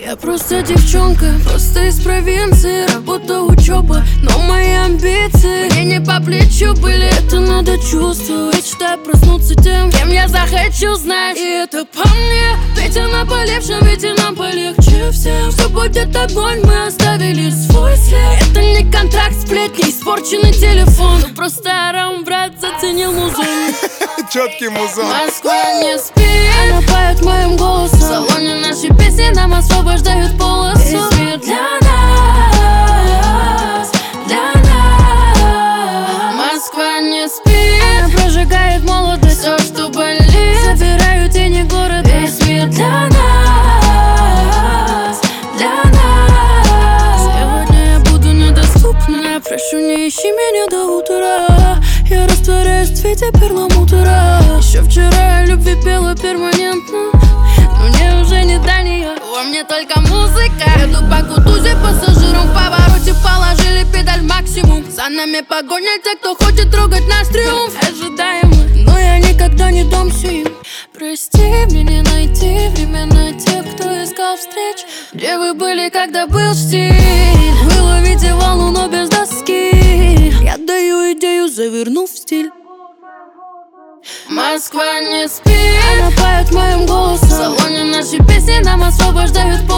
Я просто девчонка, просто из провинции. Работа, учеба, но мои амбиции мне не по плечу были, это надо чувствовать. Мечтаю проснуться тем, кем я захочу знать. И это по мне, ветер на полившем, ведь и нам полегче всем. Все будет огонь, мы оставили свой след. Это не контракт, сплетни, испорченный телефон. Просто арам, брат, заценил музон. Четкий музон. Москва не спит, она поет моим голосом. В салоне наши песни нам освобождают полосу. Весь мир для нас, для нас. Москва не спит, она прожигает молодость. Все, что болит, забираю тени города. Весь мир для нас, для нас. Сегодня я буду недоступна. Прошу, не ищи меня до утра. Я растворяюсь в цвете перламутра. Еще вчера я любви пела перманентно, но мне уже не до нее. Во мне только музыка. Еду по Кутузе, пассажирам в повороте положили педаль максимум. За нами погоня, те, кто хочет трогать наш триумф. Ожидаемо, но я никогда не дамся им. Прости, мне не найти времена тех, кто искал встреч. Где вы были, когда был стиль? Вы ловите волну, но без доски. Я даю идею, завернув в стиль. Москва не спит, она поет моим голосом. В салоне наши песни нам освобождают пол.